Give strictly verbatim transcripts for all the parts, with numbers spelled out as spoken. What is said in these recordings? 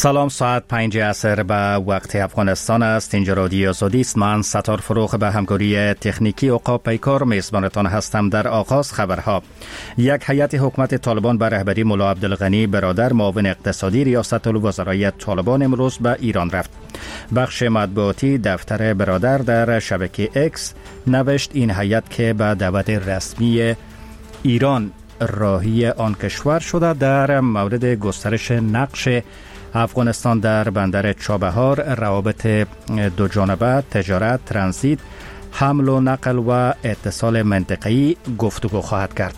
سلام، ساعت پنج عصر به وقت افغانستان است. اینجا رادیو آزادی است. من ستار فروغ به همکاری تکنیکی عقاب پیکار میزبانتان هستم. در آغاز خبرها: یک هیئت حکومت طالبان به رهبری ملا عبدالغنی برادر معاون اقتصادی ریاست الوزرای طالبان امروز به ایران رفت. بخش مطبوعاتی دفتر برادر در شبکه اکس نوشت این هیئت که به دعوت رسمی ایران راهی آن کشور شده در مورد گسترش نقش افغانستان در بندر چابهار، روابط دو جانبه، تجارت، ترانزیت، حمل و نقل و اتصال منطقه‌ای گفتگو خواهد کرد.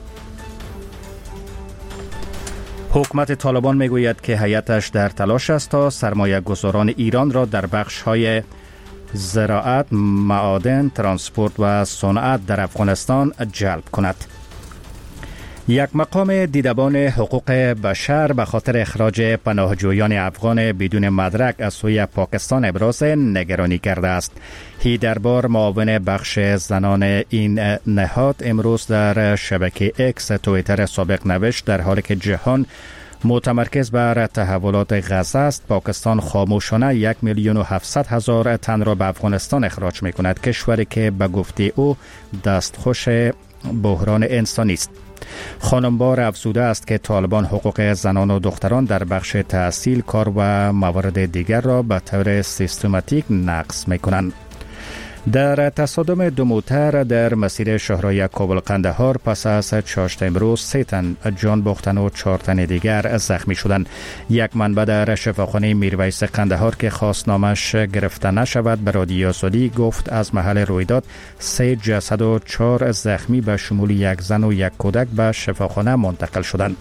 حکومت طالبان میگوید که هیئتش در تلاش است تا سرمایه گذاران ایران را در بخش‌های زراعت، معادن، ترانسپورت و صنعت در افغانستان جلب کند. یک مقام دیدبان حقوق بشر به خاطر اخراج پناهجویان افغان بدون مدرک از سوی پاکستان ابراز نگرانی کرده است. هیدربار، معاون بخش زنان این نهاد، امروز در شبکه اکس توییتر سابق نوشت در حالی که جهان متمرکز بر تحولات غزه است، پاکستان خاموشانه یک میلیون و هفتصد هزار تن را به افغانستان اخراج می کند، کشوری که به گفته او دستخوش بحران انسانی است. خانمبار افزوده است که طالبان حقوق زنان و دختران در بخش تحصیل، کار و موارد دیگر را به طور سیستماتیک نقض می کنند. در تصادم دو موتر در مسیر شاهراه کابل قندهار پس از چاشت امروز سه تن جان باختن و چهار تن دیگر زخمی شدند. یک منبع در شفاخانه میرویس قندهار که خواست نامش گرفته نشود به رادیو آزادی گفت از محل رویداد سه جسد و چهار زخمی به شمول یک زن و یک کودک به شفاخانه منتقل شدند.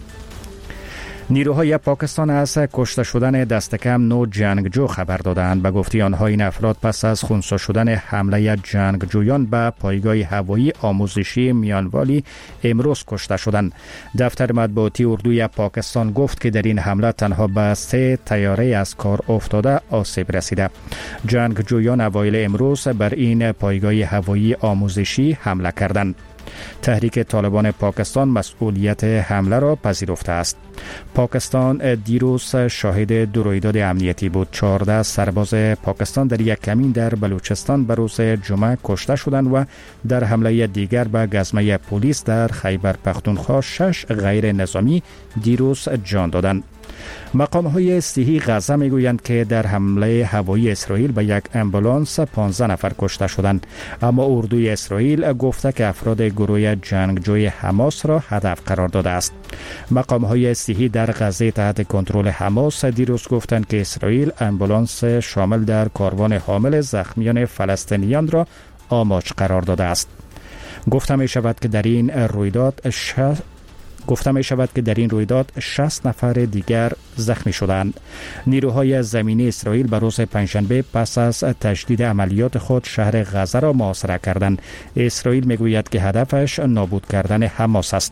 نیروهای پاکستان از کشته شدن دست کم نو جنگجو خبر دادند. به گفته آنها این افراد پس از خونسا شدن حمله جنگجویان به پایگاه هوایی آموزشی میانوالی امروز کشته شدند. دفتر مطبوعاتی اردوی پاکستان گفت که در این حمله تنها به سه طیاره از کار افتاده آسیب رسیده. جنگجویان اوایل امروز بر این پایگاه هوایی آموزشی حمله کردند. تحریک طالبان پاکستان مسئولیت حمله را پذیرفته است. پاکستان دیروز شاهد دو رویداد امنیتی بود. چهارده سرباز پاکستان در یک کمین در بلوچستان به روز جمعه کشته شدند و در حمله دیگر به گزمه پلیس در خیبر پختونخوا شش غیر نظامی دیروز جان دادند. مقام‌های صحی غزه میگویند که در حمله هوایی اسرائیل به یک امبولانس پانزده نفر کشته شدند، اما اردوی اسرائیل گفته که افراد گروه جنگجوی حماس را هدف قرار داده است. مقام‌های صحی در غزه تحت کنترل حماس دیروز گفتند که اسرائیل امبولانس شامل در کاروان حامل زخمیان فلسطینیان را آماج قرار داده است. گفته می شود که در این رویداد ش... گفته می شود که در این رویداد شصت نفر دیگر زخمی شدند. نیروهای زمینی اسرائیل به روز پنجشنبه پس از تجدید عملیات خود شهر غزه را محاصره کردند. اسرائیل می گوید که هدفش نابود کردن حماس است.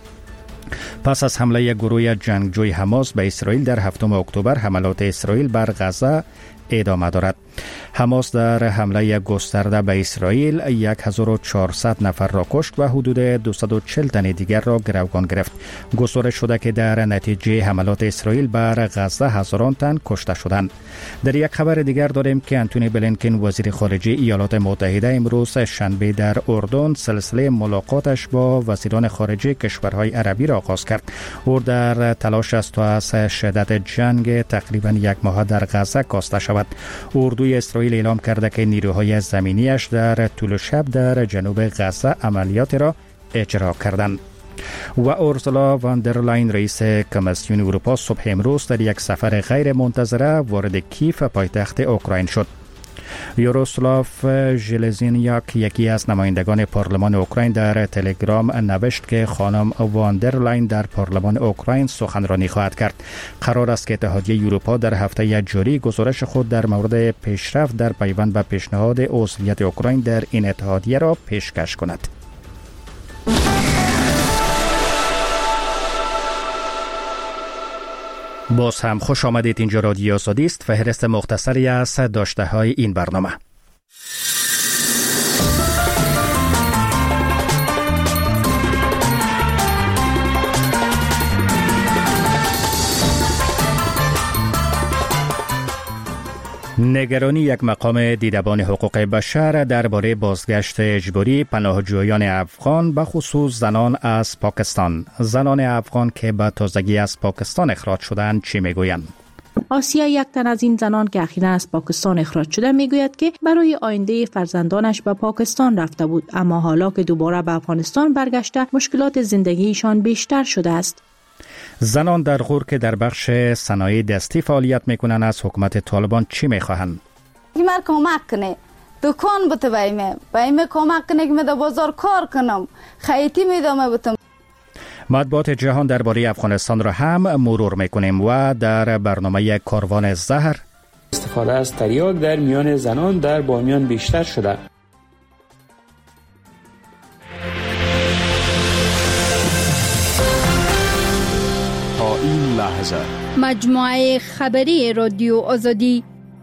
پس از حمله گروه جنگجوی حماس به اسرائیل در هفتم اکتبر، حملات اسرائیل بر غزه ادامه دارد. حماس در حمله گسترده به اسرائیل هزار و چهارصد نفر را کشت و حدود دویست و چهل تن دیگر را گروگان گرفت. گزارش شده که در نتیجه حملات اسرائیل بر غزه هزاران تن کشته شدند. در یک خبر دیگر داریم که انتونی بلینکن وزیر خارجه ایالات متحده امروز شنبه در اردن سلسله ملاقاتش با وزیران خارجه کشورهای عربی را آغاز کرد. او در تلاش است تا از شدت جنگ تقریبا یک ماه در غزه کاسته شود. اردوی اسرائیل اعلام کرده که نیروهای زمینیش در طول شب در جنوب غزه عملیات را اجرا کردند. و اورسولا واندرلاین رئیس کمیسیون اروپا صبح امروز در یک سفر غیر منتظره وارد کیف پایتخت اوکراین شد. یاروسلاف ژلزینیاک، یکی از نمایندگان پارلمان اوکراین، در تلگرام نوشت که خانم واندرلاین در پارلمان اوکراین سخنرانی خواهد کرد. قرار است که اتحادیه اروپا در هفته جاری گزارش خود در مورد پیشرفت در پیوند به پیشنهاد عضویت اوکراین در این اتحادیه را پیشکش کند. باز هم خوش آمدید. اینجا رادیو آزادی است. فهرست مختصری از داشته های این برنامه. نگرانی یک مقام دیدبان حقوق بشر درباره بازگشت اجباری پناهجویان افغان به خصوص زنان از پاکستان. زنان افغان که به تازگی از پاکستان اخراج شدند چی میگویند؟ آسیا، یک تن از این زنان که اخیراً از پاکستان اخراج شده، میگوید که برای آینده فرزندانش به پاکستان رفته بود، اما حالا که دوباره به افغانستان برگشته مشکلات زندگیشان بیشتر شده است. زنان در غور که در بخش صنایع دستی فعالیت میکنند از حکومت طالبان چی میخواهند؟ مر کمک کنه، دکان بته بایمه بایمه کمک کنه که من در بازار کار کنم، خیاطی میدم بتم. مطبوعات جهان درباره افغانستان را هم مرور میکنیم و در برنامه کاروان زهر استفاده از تریاک در میان زنان در بامیان بیشتر شده. تا این لحظه مجموعه خبری رادیو آزادی.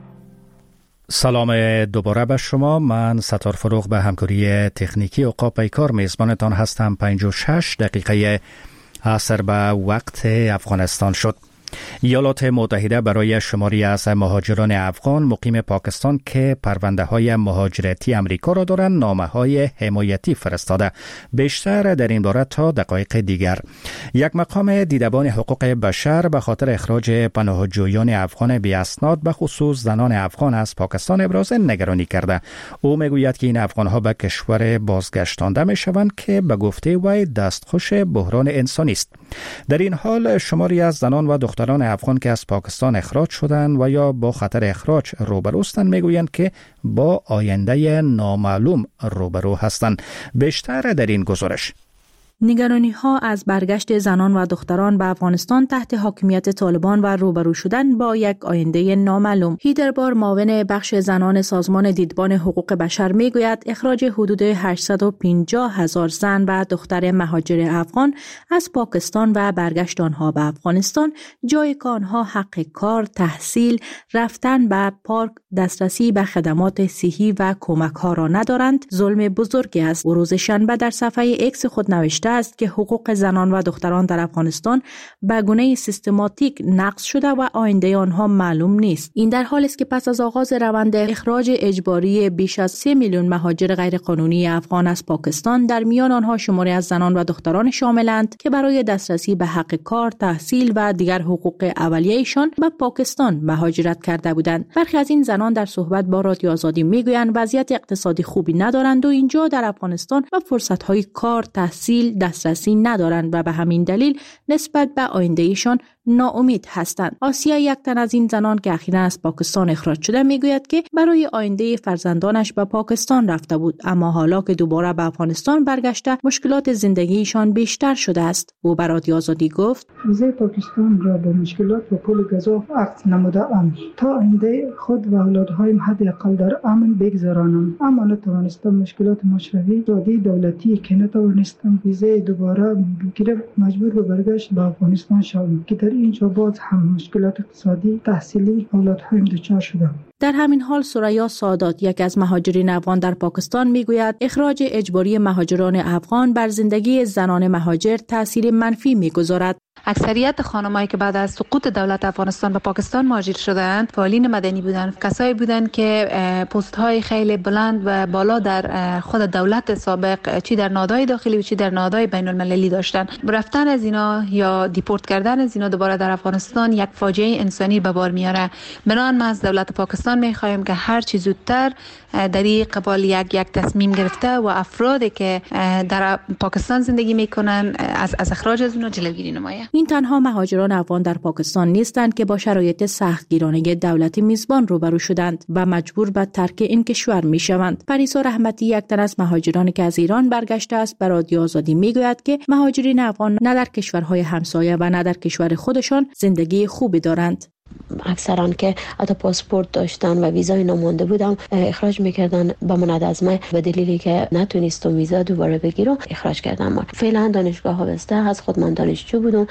سلام دوباره به شما. من ستار فروغ به همکاری تکنیکی اوقات پیکار میزبانتان هستم. پنجاه و شش دقیقه عصر به وقت افغانستان شد. ایالات متحده برای شماری از مهاجران افغان مقیم پاکستان که پرونده های مهاجرتی امریکا را دارند نامه های حمایتی فرستاده. بیشتر در این باره تا دقایق دیگر. یک مقام دیدبان حقوق بشر به خاطر اخراج پناهجویان افغان بی اسناد به خصوص زنان افغان از پاکستان ابراز نگرانی کرده. او میگوید که این افغان ها به کشور بازگشتانده می شوند که به گفته وی دستخوش بحران انسانی است. در این حال شماری از زنان و دختران افغان که از پاکستان اخراج شدند و یا با خطر اخراج روبروستند میگویند که با آینده نامعلوم روبرو هستند. بیشتر در این گزارش. نگرانی ها از برگشت زنان و دختران به افغانستان تحت حاکمیت طالبان و روبرو شدن با یک آینده نامعلوم. هیدربار، معاون بخش زنان سازمان دیدبان حقوق بشر، میگوید اخراج حدود هشتصد و پنجاه هزار زن و دختر مهاجر افغان از پاکستان و برگشت آنها به افغانستان، جایی که آنها حق کار، تحصیل، رفتن به پارک، دسترسی به خدمات صحی و کمک ها را ندارند، ظلم بزرگی است. او روز شنبه در صفحه ایکس خود نوشته است که حقوق زنان و دختران در افغانستان به گونه سیستماتیک نقض شده و آینده آنها معلوم نیست. این در حالی است که پس از آغاز روند اخراج اجباری بیش از سه میلیون مهاجر غیرقانونی افغان از پاکستان، در میان آنها شماری از زنان و دختران شاملند که برای دسترسی به حق کار، تحصیل و دیگر حقوق اولیه‌شان به پاکستان مهاجرت کرده بودند. برخی از این زنان در صحبت با رادیو آزادی میگویند وضعیت اقتصادی خوبی ندارند و اینجا در افغانستان و فرصت‌های کار، تحصیل، دسترسی ندارند و به همین دلیل نسبت به آیندهشان ناامید هستند. آسیا، یک تن از این زنان که اخیراً از پاکستان اخراج شده، میگوید که برای آینده فرزندانش به پاکستان رفته بود، اما حالا که دوباره به افغانستان برگشته مشکلات زندگیشان بیشتر شده است. او به رادیو آزادی گفت: ویزای پاکستان را به مشکلات و پول گزاف عقد نموده ام تا آینده خود و اولادهایم حداقل در امن بگذرانم، اما نتوانستم مشکلات مشروعی دادی دولتی که نتوانستم ویزای دوباره بگیرم، مجبور به برگشت به افغانستان شدم که در اینجا باز هم مشکلات اقتصادی، تحصیلی اولادهایم دچار شدم. در همین حال سریا سادات، یک از مهاجرین افغان در پاکستان، میگوید اخراج اجباری مهاجران افغان بر زندگی زنان مهاجر تاثیر منفی میگذارد. اکثریت خانمایی که بعد از سقوط دولت افغانستان به پاکستان مهاجر شدند فعالین مدنی بودند، کسایی بودند که پست های خیلی بلند و بالا در خود دولت سابق، چی در نهادهای داخلی و چی در نهادهای بین المللی داشتند. رفتن از اینا یا دیپورت کردن از اینا دوباره در افغانستان یک فاجعه انسانی به بار میاره. بنابراین ما از دولت پاکستان میخواهیم که هر چی زودتر در این قبال یک یک تصمیم گرفته و افرادی که در پاکستان زندگی میکنن از از اخراج از اونها جلوگیری نماید. این تنها مهاجران افغان در پاکستان نیستند که با شرایط سختگیرانه دولت میزبان روبرو شدند و مجبور به ترک این کشور میشوند. پریسا رحمتی، یک تن از مهاجرانی که از ایران برگشته است، به رادیو آزادی میگوید که مهاجرین افغان نه در کشورهای همسایه و نه در کشور خودشان زندگی خوبی دارند. اکثرا که حتی پاسپورت داشتن و ویزای نمونده بودم اخراج میکردن با من از ما به دلیلی که نتونستم ویزا دوباره بگیرم اخراج کردم. ما فعلا دانشگاه ها بسته از خود من دانشجو بودم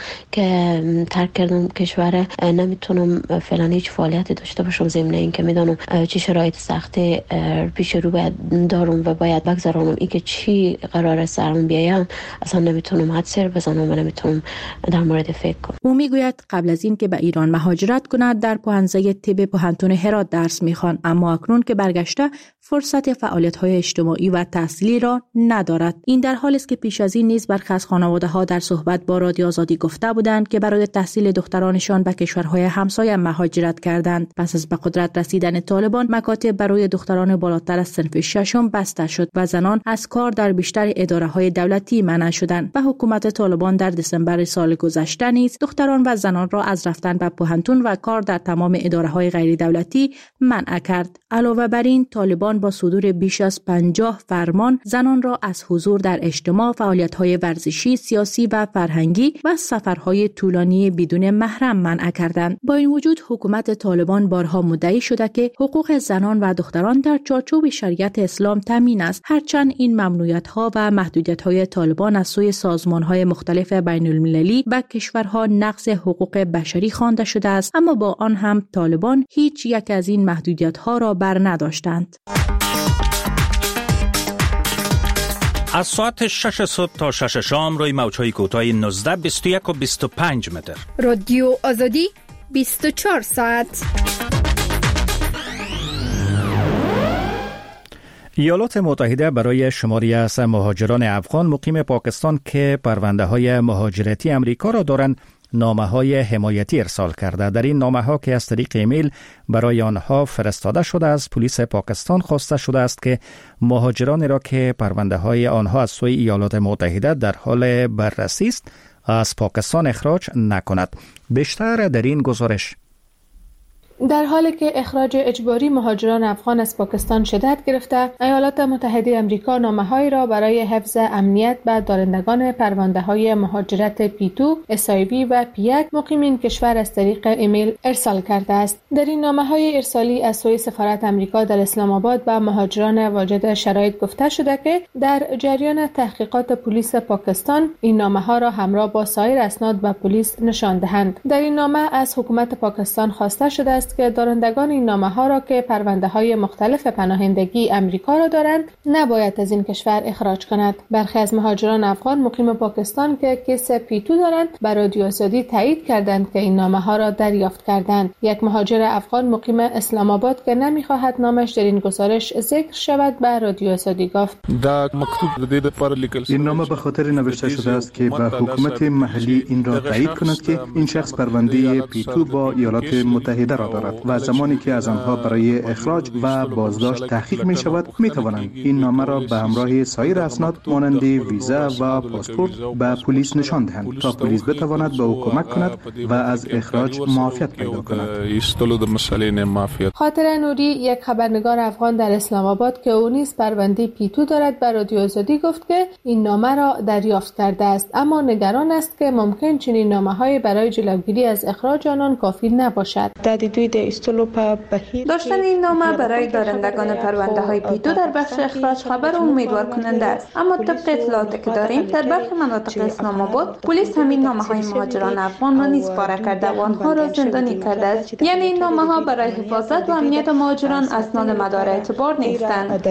که ترک کردم کشور، نمیتونم فعلا هیچ فعالیتی داشته باشم ضمن اینکه میدونم چه شرایط سختی پیش رو باید دارم و باید بگذرانم. اینکه چی قراره سرم بیایم اصلا نمیتونم حد سر بزنم و نمیتونم در مورد فکر کنم. او میگوید قبل از این که به ایران مهاجرت کند در پوهنځی طب پوهنتون هرات درس می‌خواند، اما اکنون که برگشته فرصت فعالیت‌های اجتماعی و تحصیلی را ندارد. این در حالی است که پیش از این نیز برخی از خانواده‌ها در صحبت با رادیو آزادی گفته بودند که برای تحصیل دخترانشان به کشورهای همسایه مهاجرت کردند. پس از به قدرت رسیدن طالبان، مکاتب برای دختران بالاتر از صنف ششم بسته شد و زنان از کار در بیشتر اداره‌های دولتی منع شدند و حکومت طالبان در دسامبر سال گذشته نیز دختران و زنان را از رفتن به پوهنتون و کار در تمام اداره‌های غیر دولتی منع کرد. علاوه بر این، طالبان با صدور بیش از پنجاه فرمان زنان را از حضور در اجتماع، فعالیت‌های ورزشی، سیاسی و فرهنگی و سفرهای طولانی بدون محرم منع کردند. با این وجود حکومت طالبان بارها مدعی شده که حقوق زنان و دختران در چارچوب شریعت اسلام تامین است، هرچند این ممنوعیت‌ها و محدودیت‌های طالبان از سوی سازمان‌های مختلف بین‌المللی و کشورها نقض حقوق بشری خوانده شده است، اما با آن هم طالبان هیچ یک از این محدودیت‌ها را بر نداشتند. از ساعت شش صبح تا شش شام روی موج‌های کوتاه نوزده، بیست و یک و بیست و پنج متر. رادیو آزادی بیست و چهار ساعت. ایالات متحده برای شماری از مهاجران افغان مقیم پاکستان که پرونده های مهاجرتی امریکا را دارند نامه های حمایتی ارسال کرده. در این نامه ها که از طریق ایمیل برای آنها فرستاده شده از پلیس پاکستان خواسته شده است که مهاجرانی را که پرونده های آنها از سوی ایالات متحده در حال بررسی است از پاکستان اخراج نکند. بیشتر در این گزارش. در حالی که اخراج اجباری مهاجران افغان از پاکستان شدت گرفته، ایالات متحده آمریکا نامه‌هایی را برای حفظ امنیت به دارندگان پرونده‌های مهاجرت پی دو، اس آی وی و پی یک مقیمین کشور از طریق ایمیل ارسال کرده است. در این نامه‌های ارسالی از سوی سفارت آمریکا در اسلام آباد به مهاجران واجد شرایط گفته شده که در جریان تحقیقات پلیس پاکستان این نامه‌ها را همراه با سایر اسناد به پلیس نشان دهند. در این نامه از حکومت پاکستان خواسته شده است که دارندگان این نامه‌ها را که پرونده‌های مختلف پناهندگی امریکا را دارند نباید از این کشور اخراج کند. برخی از مهاجران افغان مقیم پاکستان که کیس پی دو دارند بر رادیو آزادی تایید کردند که این نامه‌ها را دریافت کردند. یک مهاجر افغان مقیم اسلام آباد که نمی‌خواهد نامش در این گزارش ذکر شود به رادیو آزادی گفت: این نامه به خاطر نوشته شده است که به حکومت محلی این را تایید کند که این شخص پرونده پی دو با ایالات متحده را دارد و زمانی که از آنها برای اخراج و بازداشت تحقیق می شود می توانند این نامه را به همراه سایر اسناد مانند ویزا و پاسپورت به پلیس نشان دهند تا پلیس بتواند به او کمک کند و از اخراج معافیت پیدا کند. خاطر نوری، یک خبرنگار افغان در اسلام آباد که او نیز پرونده پی دو دارد، بر رادیو آزادی گفت که این نامه را دریافت کرده است، اما نگران است که ممکن چنین نامه‌های برای جلوگیری از اخراج آنان کافی نباشد. داشتن این نامه برای دارندگان پرونده های پی دو در بخش اخراج خبر امیدوار کننده است، اما طبق اطلاعاتی که داریم در برخی مناطق اسلام آباد پلیس همین نامه های مهاجران افغان را نیز پاره کرده و آنها را زندانی کرده است. یعنی این نامه ها برای حفاظت و امنیت مهاجران اسناد مدار اعتبار نیستند.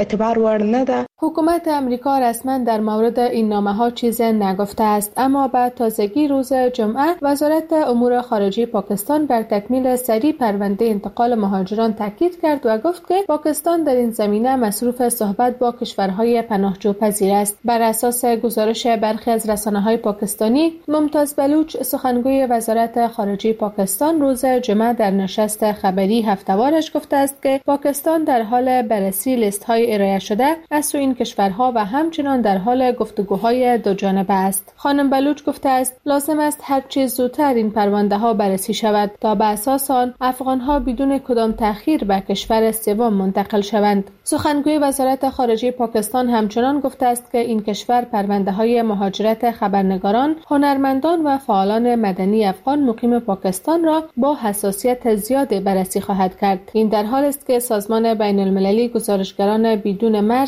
حکومت امریکا رسما در مورد این نامه‌ها چیزی نگفته است، اما بعد تازگی روز جمعه وزارت امور خارجه پاکستان بر تکمیل سری پرونده انتقال مهاجران تاکید کرد و گفت که پاکستان در این زمینه مصروف صحبت با کشورهای پناهجو پذیر است. بر اساس گزارش برخی از رسانه‌های پاکستانی، ممتاز بلوچ سخنگوی وزارت خارجه پاکستان روز جمعه در نشست خبری هفته‌وارش گفته است که پاکستان در حال بررسی لیست‌های ارائه شده از سوی این کشورها و همچنان در حال گفتگوهای دو جانبه است. خانم بلوچ گفته است لازم است هر چه زودتر این پرونده‌ها بررسی شود تا به اساس آن افغان‌ها بدون کدام تأخیر به کشور سوم منتقل شوند. سخنگوی وزارت خارجه پاکستان همچنان گفته است که این کشور پرونده‌های مهاجرت خبرنگاران، هنرمندان و فعالان مدنی افغان مقیم پاکستان را با حساسیت زیاد بررسی خواهد کرد. این در حالی است که سازمان بین‌المللی گزارشگران بدون مرز گفته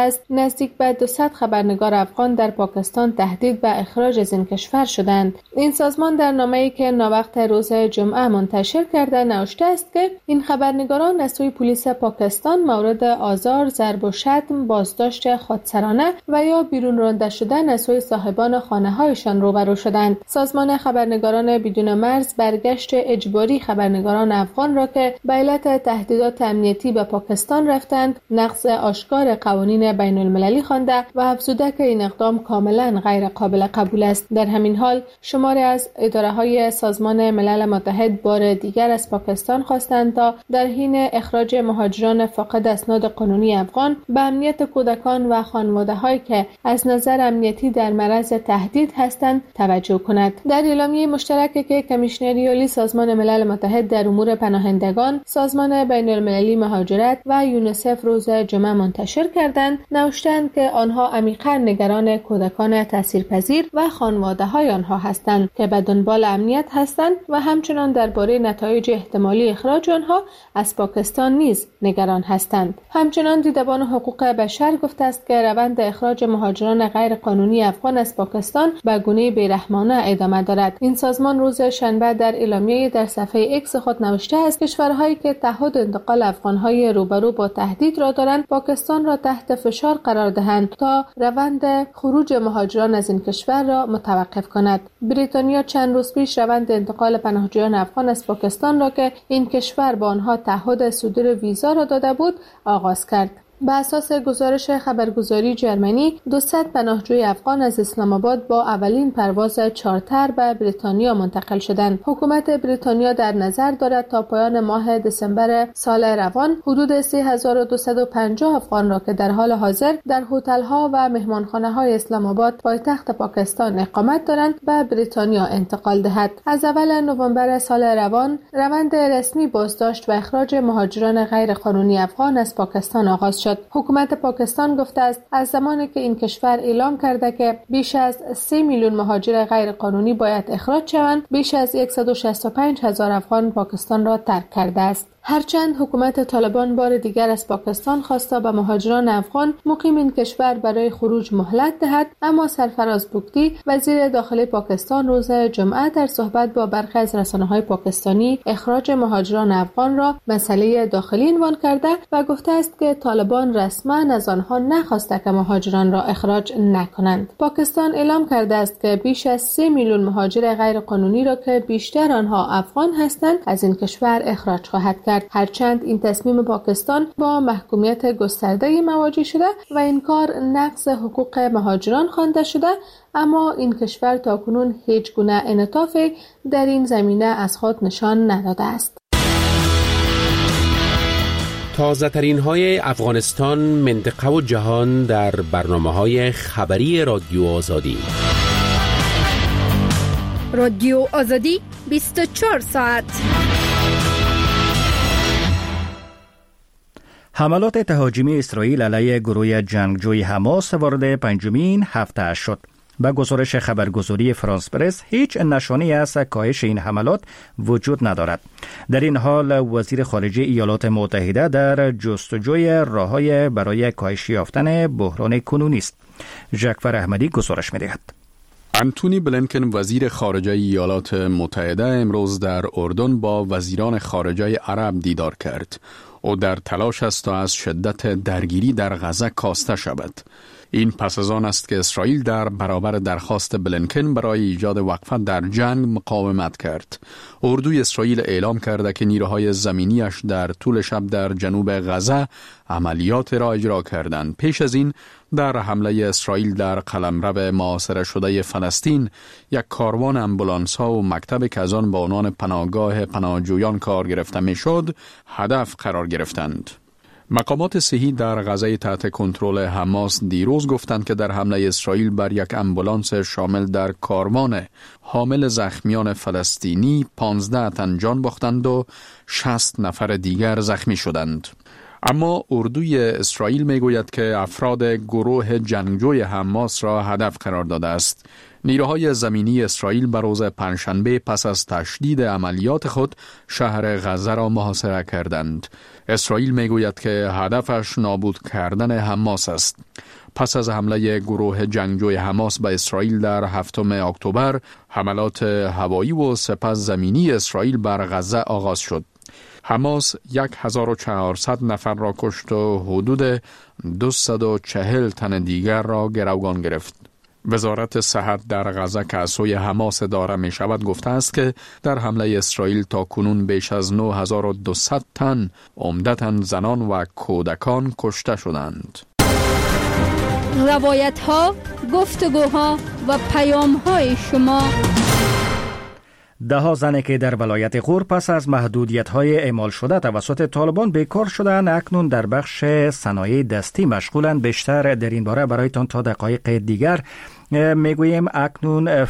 است نزدیک به دویست خبرنگار افغان در پاکستان تهدید به اخراج از این کشور شدند. این سازمان در نامه‌ای که ناوقت روز جمعه منتشر کرده نوشته است که این خبرنگاران از سوی پلیس پاکستان مورد آزار، ضرب و شتم، بازداشت خودسرانه و یا بیرون رانده شدن از سوی صاحبان خانه‌هایشان روبرو شدند. سازمان خبرنگاران بدون مرز برگشت اجباری خبرنگاران افغان را که به علت تهدیدات امنیتی به پاکستان رفتند نقض آشکار قوانین بین المللی خوانده و افزوده که این اقدام کاملا غیر قابل قبول است. در همین حال شماری از اداره‌های سازمان ملل متحد بار دیگر از پاکستان خواستند تا در حین اخراج مهاجران فاقد اسناد قانونی افغان به امنیت کودکان و خانواده‌هایی که از نظر امنیتی در معرض تهدید هستند توجه کند. در اعلامیه مشترکی که کمیشنری عالی سازمان ملل متحد در امور پناهندگان، سازمان بین المللی مهاجرت و یونیسف روز جمعه منتشر کردند، نوشتند که آنها عمیقاً نگران کودکان تاثیرپذیر و خانواده‌های آنها هستند که به دنبال امنیت هستند و همچنان درباره نتایج احتمالی اخراج آنها از پاکستان نیز نگران هستند. همچنان دیدبان حقوق بشر گفته است که روند اخراج مهاجران غیر قانونی افغان از پاکستان به گونه بیرحمانه ادامه دارد. این سازمان روز شنبه در اعلامیه در صفحه ایکس خود نوشته است کشورهایی که تعهد انتقال افغان‌های روبرو با تهدید را دارند پاکستان را تحت فشار قرار دهند تا روند خروج مهاجران از این کشور را متوقف کند. بریتانیا چند روز پیش روند انتقال پناهجویان افغان از پاکستان را که این کشور با آنها تعهد صدور ویزا را داده بود آغاز کرد. بر اساس گزارش خبرگزاری جرمنی دویست پناهجوی افغان از اسلام آباد با اولین پرواز چارتر به بریتانیا منتقل شدند. حکومت بریتانیا در نظر دارد تا پایان ماه دسامبر سال روان حدود سه هزار و دویست و پنجاه افغان را که در حال حاضر در هتل‌ها و مهمانخانه‌های اسلام آباد پایتخت پاکستان اقامت دارند به بریتانیا انتقال دهد. از اول نوامبر سال روان روند رسمی بازداشت و اخراج مهاجران غیرقانونی افغان از پاکستان آغاز شد. حکومت پاکستان گفته است از زمانی که این کشور اعلام کرده که بیش از سه میلیون مهاجر غیر قانونی باید اخراج شوند، بیش از صد و شصت و پنج هزار افغان پاکستان را ترک کرده است. هرچند حکومت طالبان بار دیگر از پاکستان خواسته به مهاجران افغان مقیم این کشور برای خروج مهلت دهد، اما سرفراز بگتی وزیر داخلی پاکستان روز جمعه در صحبت با برخی از رسانه‌های پاکستانی اخراج مهاجران افغان را مسئله داخلی عنوان کرده و گفته است که طالبان رسما از آنها نخواسته که مهاجران را اخراج نکنند. پاکستان اعلام کرده است که بیش از سه میلیون مهاجر غیر قانونی را که بیشتر آنها افغان هستند از این کشور اخراج خواهد کرد. هرچند این تصمیم پاکستان با محکومیت گسترده مواجه شده و این کار نقض حقوق مهاجران خوانده شده، اما این کشور تاکنون هیچ گونه انعطافی در این زمینه از خود نشان نداده است. تازه ترین های افغانستان، منطقه و جهان در برنامه های خبری رادیو آزادی. رادیو آزادی بیست و چهار ساعت. حملات تهاجمی اسرائیل علیه گروه جنگجوی حماس وارد پنجمین هفته شد. به گزارش خبرگزاری فرانس پرس هیچ نشانی از کاهش این حملات وجود ندارد. در این حال وزیر خارجه ایالات متحده در جستجوی راه‌های برای کاهش یافتن بحران کنونی است. ژکفر احمدی گزارش می‌دهد. انتونی بلینکن وزیر خارجه ایالات متحده امروز در اردن با وزیران خارجه عرب دیدار کرد. او در تلاش است تا از شدت درگیری در غزه کاسته شود. این پس از آن است که اسرائیل در برابر درخواست بلینکن برای ایجاد وقفه در جنگ مقاومت کرد. اردوی اسرائیل اعلام کرده که نیروهای زمینیش در طول شب در جنوب غزه عملیات را اجرا کردند. پیش از این در حمله اسرائیل در قلمرو محاصره شده فلسطین یک کاروان امبولانس ها و مکتب که از آن با عنوان پناهگاه پناهجویان کار گرفته میشد هدف قرار گرفتند. مقامات صحی در غزه تحت کنترل حماس دیروز گفتند که در حمله اسرائیل بر یک امبولانس شامل در کاروان حامل زخمیان فلسطینی پانزده تن جان باختند و شصت نفر دیگر زخمی شدند. اما اردوی اسرائیل میگوید که افراد گروه جنگجوی حماس را هدف قرار داده است. نیروهای زمینی اسرائیل بر روز پنجشنبه پس از تشدید عملیات خود شهر غزه را محاصره کردند. اسرائیل میگوید که هدفش نابود کردن حماس است. پس از حمله گروه جنگجوی حماس به اسرائیل در هفتم اکتبر، حملات هوایی و سپس زمینی اسرائیل بر غزه آغاز شد. حماس هزار و چهارصد نفر را کشت و حدود دویست و چهل تن دیگر را گروگان گرفت. وزارت صحت در غزه که از سوی حماس اداره می شود گفته است که در حمله اسرائیل تا کنون بیش از نه هزار و دویست تن عمدتاً زنان و کودکان کشته شدند. روایت ها، گفتگوها و پیام های شما. ده ها زنی که در ولایت غور پس از محدودیت های اعمال شده توسط طالبان بیکار شدند، اکنون در بخش صنایع دستی مشغولند. بیشتر در این باره برایتان تا دقایق دیگر میگوییم. اکنون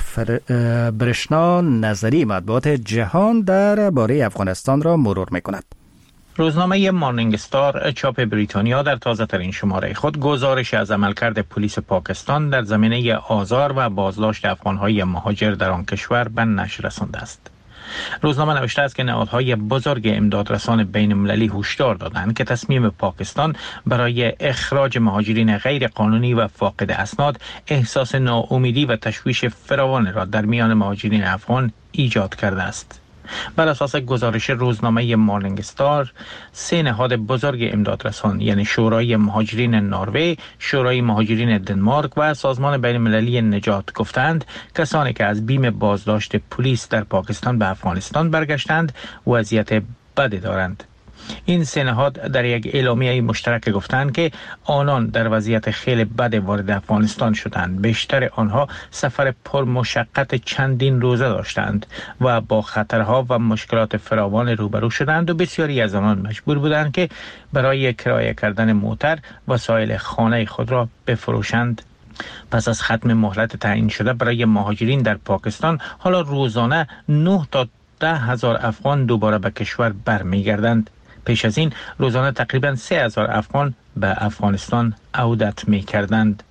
برشنا نظری مطبوعات جهان در باره افغانستان را مرور میکند. روزنامه مارنینگ استار چاپ بریتانیا در تازه ترین شماره خود گزارش از عملکرد پلیس پاکستان در زمینه آزار و بازداشت افغانهای مهاجر در آن کشور به نشر رسانده است. روزنامه نوشته است که نهادهای بزرگ امدادرسان بین المللی هشدار دادند که تصمیم پاکستان برای اخراج مهاجرین غیر قانونی و فاقد اسناد احساس ناامیدی و تشویش فراوان را در میان مهاجرین افغان ایجاد کرده است. بر اساس گزارش روزنامه مارنینگ استار، سه نهاد بزرگ امدادرسان یعنی شورای مهاجرین نروژ، شورای مهاجرین دنمارک و سازمان بین المللی نجات گفتند کسانی که از بیم بازداشت پلیس در پاکستان به افغانستان برگشتند وضعیت بدی دارند. این سه نهاد در یک اعلامیه مشترک گفتند که آنان در وضعیت خیلی بد وارد افغانستان شدند. بیشتر آنها سفر پرمشقت چندین روزه داشتند و با خطرها و مشکلات فراوان روبرو شدند و بسیاری از آنان مجبور بودند که برای کرایه کردن موتر وسایل خانه خود را بفروشند. پس از ختم مهلت تعیین شده برای مهاجرین در پاکستان، حالا روزانه نه تا ده هزار افغان دوباره به کشور برمیگردند. پیش از این روزانه تقریباً سه هزار افغان به افغانستان عودت می کردند.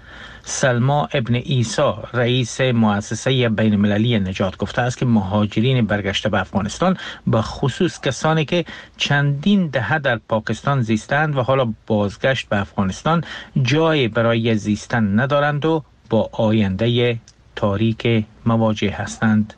سلما ابن عیسی رئیس مؤسسه بین المللی نجات گفته است که مهاجرین برگشته به افغانستان به خصوص کسانی که چندین دهه در پاکستان زیستند و حالا بازگشت به افغانستان جای برای زیستن ندارند و با آینده تاریک مواجه هستند.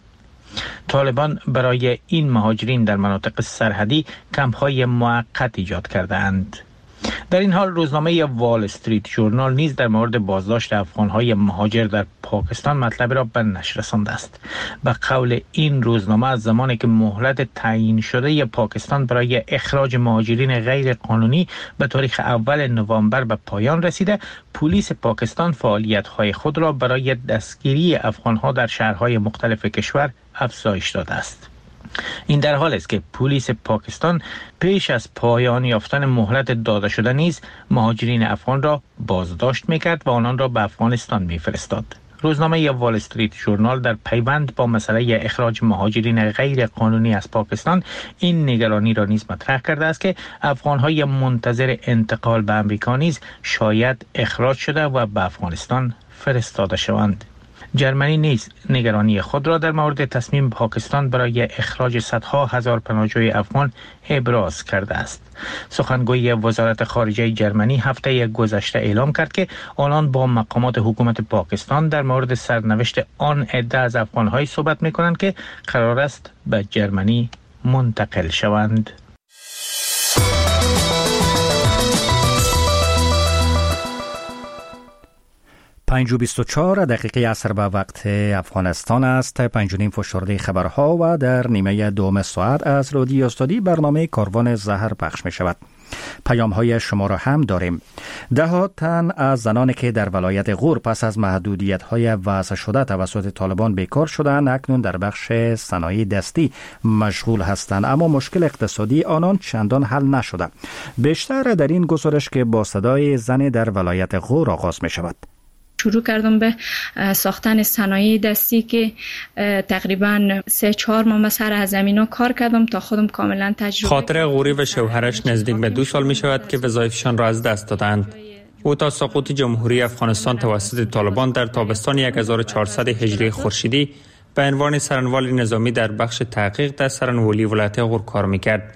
طالبان برای این مهاجرین در مناطق سرحدی کمپ‌های موقت ایجاد کرده اند. در این حال روزنامه وال استریت ژورنال نیز در مورد بازداشت افغان‌های مهاجر در پاکستان مطلب را به نشر رسانده است. به قول این روزنامه از زمانی که مهلت تعیین شده پاکستان برای اخراج مهاجرین غیر قانونی به تاریخ اول نوامبر به پایان رسیده، پلیس پاکستان فعالیت‌های خود را برای دستگیری افغان‌ها در شهرهای مختلف کشور افزایش داده است. این در حالی است که پلیس پاکستان پیش از پایان یافتن مهلت داده شده نیز مهاجرین افغان را بازداشت می‌کرد و آنان را به افغانستان می‌فرستاد. روزنامه وال استریت ژورنال در پیوند با مسئله اخراج مهاجرین غیر قانونی از پاکستان این نگرانی را نیز مطرح کرده است که افغان‌های منتظر انتقال به آمریکا نیز شاید اخراج شده و به افغانستان فرستاده شوند. جرمنی نیز نگرانی خود را در مورد تصمیم پاکستان برای اخراج صدها هزار پناهجوی افغان ابراز کرده است. سخنگوی وزارت خارجه جرمنی هفته گذشته اعلام کرد که آنان با مقامات حکومت پاکستان در مورد سرنوشت آن عده از افغان‌های صحبت می‌کنند که قرار است به جرمنی منتقل شوند. پنج و بیست و چهار دقیقه عصر به وقت افغانستان است. پنج و نیم فشرده خبرها و در نیمه دوم ساعت از رادیو استادی برنامه کاروان زهر پخش می شود. پیام های شما را هم داریم. ده ها تن از زنانی که در ولایت غور پس از محدودیت های وضع شده توسط طالبان بیکار شدند اکنون در بخش صنایع دستی مشغول هستند، اما مشکل اقتصادی آنان چندان حل نشده. بیشتر در این گزارش که با صدای زن در ولایت غور آغاز می شود. شروع کردم به ساختن صنایع دستی که تقریبا سه چهار ماه سر از زمینا کار کردم تا خودم کاملا تجربه. خاطر غوری و شوهرش نزدیک به دو سال می شود که وظایفشان را از دست دادند. او تا سقوط جمهوری افغانستان توسط طالبان در تابستان هزار و چهارصد هجری خورشیدی به عنوان سرانوال نظامی در بخش تحقیق در سرانولی ولایت غور کار میکرد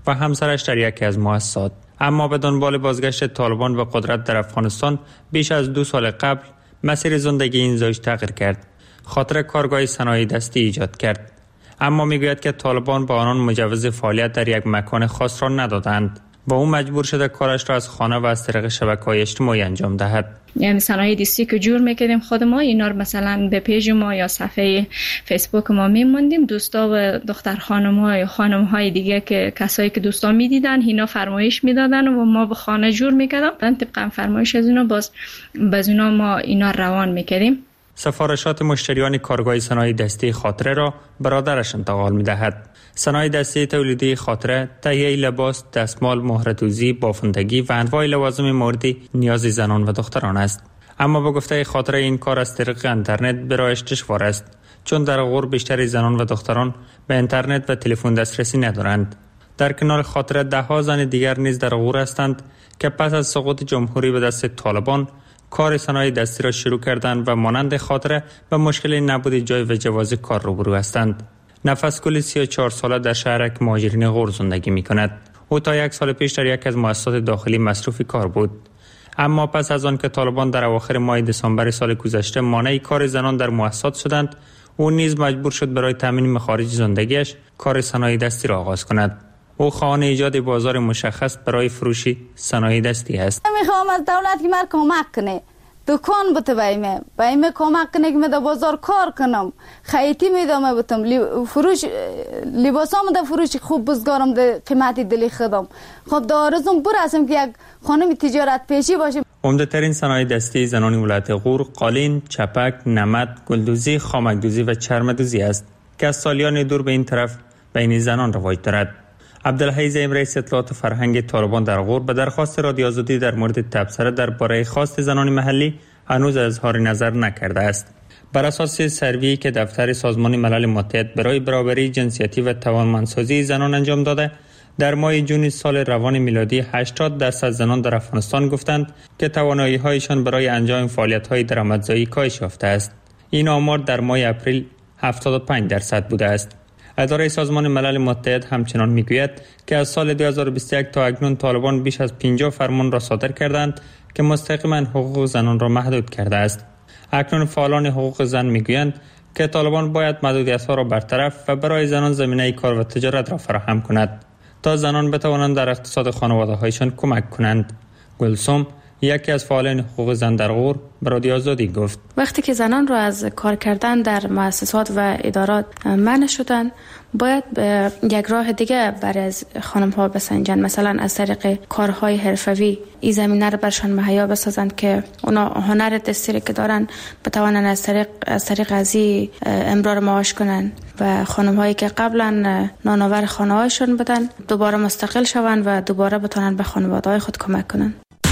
و همسرش در یکی از مؤسسات. اما به دنبال بازگشت طالبان به قدرت در افغانستان بیش از دو سال قبل مسیر زندگی این زوج تغییر کرد. خاطره کارگاه صنایع دستی ایجاد کرد. اما میگوید که طالبان با آنان مجوز فعالیت در یک مکان خاص را ندادند و او مجبور شده کارش را از خانه و از طریق شبکه‌های اجتماعی انجام دهد. یعنی صنایع دستی که جور میکردیم خود ما، اینا رو مثلا به پیج ما یا صفحه فیسبوک ما میموندیم، دوستا و دختر خانم‌ها یا خانم‌های دیگه که کسایی که دوستا میدیدن اینا فرمایش میدادن و ما به خانه جور میکردیم، طبقا فرمایش از اینا باز باز اینا ما اینا روان میکردیم. سفارشات مشتریان کارگاه صنایع دستی خاطره را برادرش انتقال می‌دهد. صنایع دستی تولیدی خاطره تهیه لباس، دستمال، مهره‌دوزی، بافندگی و انواع لوازم موردی نیاز زنان و دختران است. اما به گفته خاطره این کار از طریق اینترنت برایش دشوار است، چون در غور بیشتر زنان و دختران به اینترنت و تلفن دسترسی ندارند. در کنار خاطره ده ها زن دیگر نیز در غور هستند که پس از سقوط جمهوری به دست طالبان کار صنایع دستی را شروع کردند و مانند خاطره به مشکل نبود جای و جواز کار روبرو هستند. نفس گل سی و چهار ساله در شهرک مهاجرین غور زندگی می کند. او تا یک سال پیش در یک از مؤسسات داخلی مصروف کار بود. اما پس از آن که طالبان در اواخر ماه دسامبر سال گذشته مانع کار زنان در مؤسسات شدند، او نیز مجبور شد برای تامین مخارج زندگیش کار صنایع دستی را آغاز کند. او خواهان ایجاد بازار مشخص برای فروش صنایع دستی است. میخوام از دولت که مرا کمک کنه، دکان بته بایمه بایمه کمک کنه که من در بازار کار کنم، خیتی میدم بتم فروش لباسام در فروش خوب بزگارم در قیمتی دلی خودم. خب دارزم برسم که یک خانم تجارت پیشی باشه. عمده ترین صنایع دستی زنان ولایت غور قالین، چپک، نمد، گلدوزی، خامکدوزی و چرمدوزی است که از سالیان دور به این طرف بین زنان رواج دارد. عبدالحی زعیم رئیس اطلاعات فرهنگ طالبان در غور به درخواست رادیو آزادی در مورد تبصره درباره خواست زنان محلی هنوز اظهار نظر نکرده است. بر اساس سروی که دفتر سازمان ملل متحد برای برابری جنسیتی و توانمندسازی زنان انجام داده، در ماه جون سال روان میلادی هشتاد درصد زنان در افغانستان گفتند که توانایی‌هایشان برای انجام فعالیت‌های درآمدزایی کاهش یافته است. این آمار در ماه اپریل هفتاد و پنج درصد بوده است. اداره سازمان ملل متحد همچنان میگوید که از سال دو هزار و بیست و یک تا اکنون طالبان بیش از پنجاه فرمان را صادر کردند که مستقیما حقوق زنان را محدود کرده است. اکنون فعالان حقوق زن میگویند که طالبان باید محدودیت‌ها را برطرف و برای زنان زمینه کار و تجارت را فراهم کند تا زنان بتوانند در اقتصاد خانواده‌هایشان کمک کنند. گلسوم یکی از فعالان حقوق زن در غور به رادیو آزادی گفت وقتی که زنان را از کار کردن در مؤسسات و ادارات منع شدن، باید به یک راه دیگه برای از خانم ها بسنجن، مثلا از طریق کارهای حرفوی این زمینه رو برشان مهیا بسازند که اونا هنر دستی که دارن بتوانن از طریق از طریق ازی امرار معاش کنن و خانم هایی که قبلا نانآور خانه هایشون بودن دوباره مستقل شوند و دوباره بتونن به خانواده های خود کمک کنن.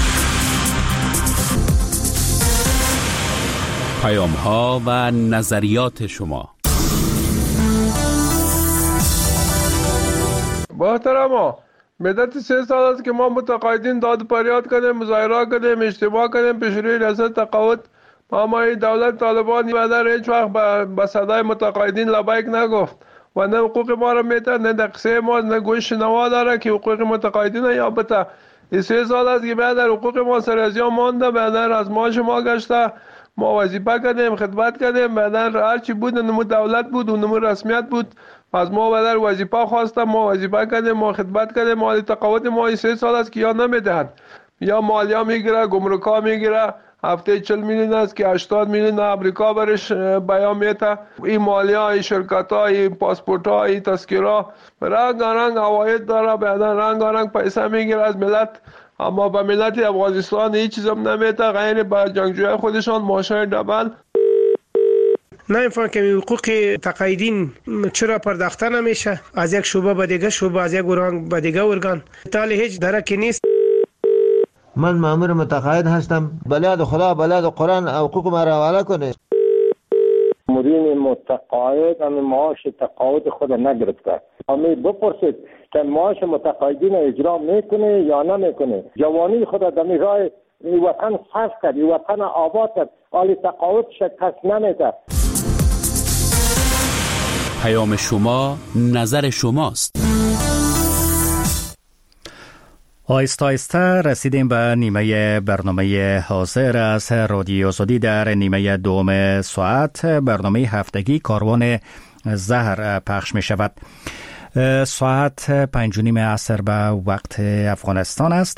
پیام ها و نظریات شما. با احترام مدت سه سال است که ما متقاعدین داد فریاد کردیم، مظاهره کردیم، اجتماع کردیم پیش روی ریاست تقاعد. ما دولت طالبان بدر هیچ وقت به صدای متقاعدین لبیک نگفت و نه حقوق ما را میته، نه دقیقه ما، نه گوش شنوا داره که حقوق متقاعدین یا بته. این سه سال است که بعد حقوق ما سر از یا مانده، بعد از معاش ما گشته. ما وظیفه کردیم، خدمت کردیم، بعدن هر چی بود نمو دولت بود و نمو رسمیت بود، از ما بعدن وظیفه خواستم، ما وظیفه کردیم، ما خدمت کردیم. مالی تقاعد ما سه سال است که یا نمیدهند، یا مالیه میگیره، گمرکا میگیره، هفته چهل میلیون است که هشتاد میلیون امریکا برش بیان میته. این مالیه، این شرکت ها، این پاسپورت ها، این تذکره رنگ رنگ عواید داره، بعدن رنگ رنگ پیسه میگیره از ملت. اما به ملت افغانستان هیچ چیز هم نمیده غیر به جنگجوی خودشان معاشای دبل. نمیفهم که حقوق تقاعدین چرا پرداخته نمیشه از یک شعبه به دیگه شعبه، از یک ارگان به دیگه ارگان، تالی هیچ درکی نیست. من مامور متقاعد هستم، بلاد خدا بلاد قرآن حقوق ما را حواله کنه. مدیر متقاعد هم معاش تقاعد خود نگرفته. امی بپرسید که معاش متقاعدین اجرا میکنه یا نمیکنه. جوانی خود در راه وطن صرف کرد، وطن آباد کرد، حالی تقاعد شکست نمیده. پیام شما نظر شماست. آیسته آیسته رسیدیم به نیمه برنامه حاضر از رادیو آزادی. در نیمه دوم ساعت برنامه هفتگی کاروان زهر پخش می شود. ساعت پنج و نیم عصر به وقت افغانستان است.